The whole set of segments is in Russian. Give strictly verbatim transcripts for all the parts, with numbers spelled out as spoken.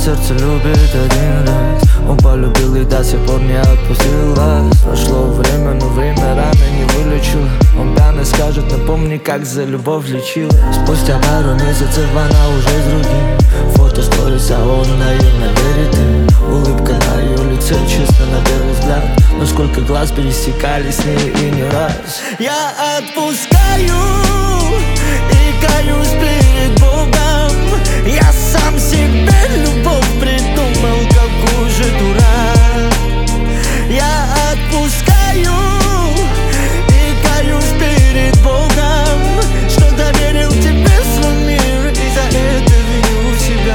сердце любит один раз. Он полюбил и до сих пор не отпустил вас. Прошло время, но время рано не вылечило. Он пьяный скажет, напомни, как за любовь лечила. Спустя пару месяцев она уже с другим. Фото сторис, а он наивно верит им. Улыбка на ее лице, чисто на первый взгляд. Но сколько глаз пересекались с ней и не раз. Я отпускаю и каюсь перед Богом. Я сам себе любовь придумал, какой же дурак. Я отпускаю и каюсь перед Богом, что доверил тебе свой мир, и за это виню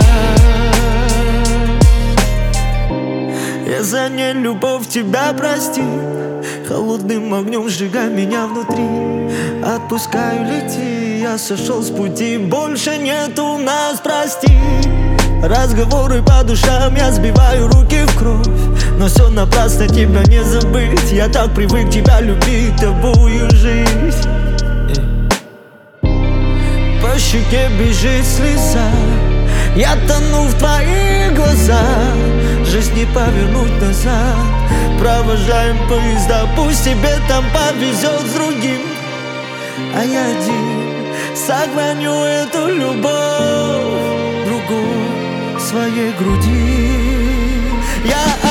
себя. Я за нелюбовь тебя простил, холодным огнем сжигай меня внутри. Отпускаю, лети, я сошел с пути, больше нет у нас, прости. Разговоры по душам, я сбиваю руки в кровь, но все напрасно, тебя не забыть. Я так привык тебя любить, тобою жить. По щеке бежит слеза, я тону в твоих глазах. Жизнь не повернуть назад. Провожаем поезда, пусть тебе там повезет с другим, а я один сохраню эту любовь другой в своей груди. Я